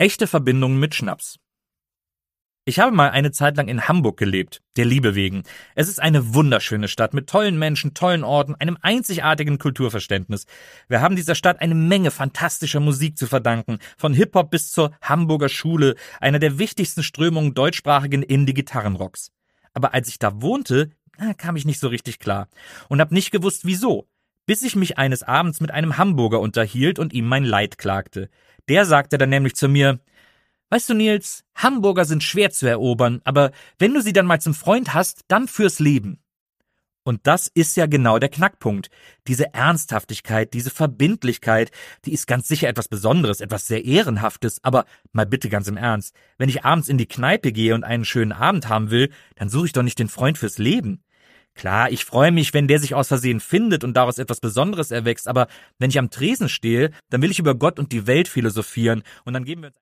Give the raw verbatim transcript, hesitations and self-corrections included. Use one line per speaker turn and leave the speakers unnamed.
Echte Verbindungen mit Schnaps. Ich habe mal eine Zeit lang in Hamburg gelebt, der Liebe wegen. Es ist eine wunderschöne Stadt mit tollen Menschen, tollen Orten, einem einzigartigen Kulturverständnis. Wir haben dieser Stadt eine Menge fantastischer Musik zu verdanken, von Hip-Hop bis zur Hamburger Schule, einer der wichtigsten Strömungen deutschsprachigen Indie-Gitarrenrocks. Aber als ich da wohnte, na, kam ich nicht so richtig klar und hab nicht gewusst, wieso, bis ich mich eines Abends mit einem Hamburger unterhielt und ihm mein Leid klagte. Der sagte dann nämlich zu mir: Weißt du, Nils, Hamburger sind schwer zu erobern, aber wenn du sie dann mal zum Freund hast, dann fürs Leben. Und das ist ja genau der Knackpunkt. Diese Ernsthaftigkeit, diese Verbindlichkeit, die ist ganz sicher etwas Besonderes, etwas sehr Ehrenhaftes, aber mal bitte ganz im Ernst, wenn ich abends in die Kneipe gehe und einen schönen Abend haben will, dann suche ich doch nicht den Freund fürs Leben. Klar, ich freue mich, wenn der sich aus Versehen findet und daraus etwas Besonderes erwächst, aber wenn ich am Tresen stehe, dann will ich über Gott und die Welt philosophieren und dann geben wir uns